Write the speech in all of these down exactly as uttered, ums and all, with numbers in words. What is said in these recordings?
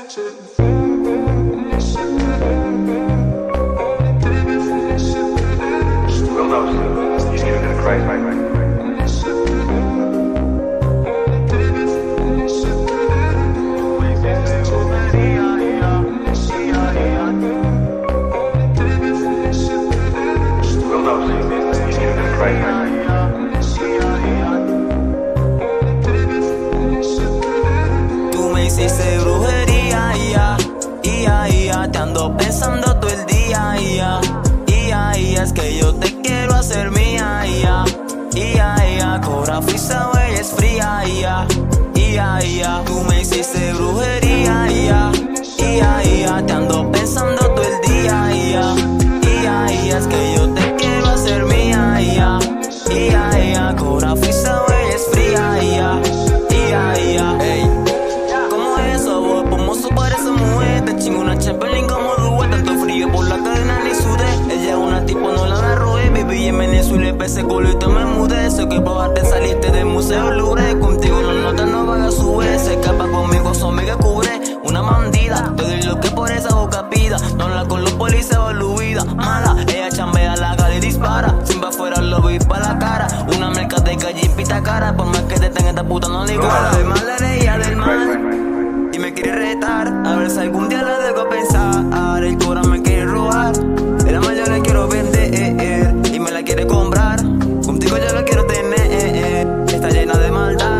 He's giving it a crazy, mate. Tú me hiciste brujería, ia, ia, ia. Te ando pensando todo el día, ia, ia, ia. Es que yo te quiero hacer mía, ia, ia, ia. Cora frisa, ella es fría, ia, ia, ia. Tú me hiciste brujería, ia, ia, ia. Te ando pensando todo el día, ia, ia, ia. Es que yo te quiero hacer mía, ia, ia, ia. Cora frisa, ella es fría, ia, ia, ia. Ey, ¿cómo es eso, vos? Pomoso parece mujer. Te chingo una Chamberlain como dúo. Tanto frío por la cadena ni sudé. Ella es una tipo, no la agarré. Viví en Venezuela, ese culito me mudé. Sé que probaste, saliste del museo Louvre. Contigo la nota no vaya a subir. Se escapa conmigo, son mega cubre. Una mandida, te doy lo que por esa boca pida. No la con los policías olvida. Mala, ella chambea la cara y dispara. Siempre afuera lo vi pa' la cara. Una merca de calle y pita cara. Por más que te tenga esta puta no le iguala. Del mal eres ella del mal. Y me quiere retar, a ver si algún día la dejo pensar. El cora me quiere robar. El amor yo le quiero vender y me la quiere comprar. Contigo yo la quiero tener. Está llena de maldad.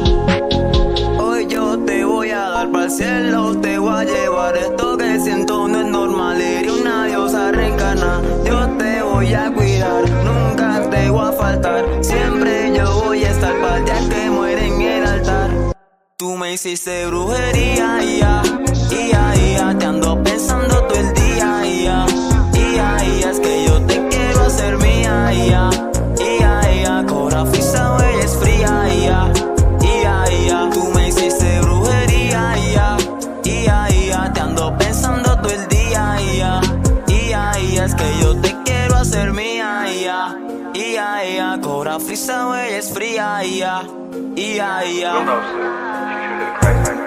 Hoy yo te voy a dar pa'l cielo. Te voy a llevar esto que siento no es normal. Eres una diosa reencarnada. Yo te voy a cuidar, nunca te voy a faltar. Siempre yo voy a estar pa'l día que muere en el altar. Tú me hiciste brujería, ia, ia, ia. Te ando pensando todo el día, ia, ia, ia. Es que yo te quiero hacer mía, ia, ia, ia. Cora frisa, ella es fría, ia, ia, ia. Tú me hiciste brujería, ia, ia, ia. Te ando pensando todo el día, ia, ia, ia. Es que yo te quiero hacer mía, ia, ia, ia. Cora frisa, ella es fría, ia, ia, ia. Well, no, sir. She should have cracked my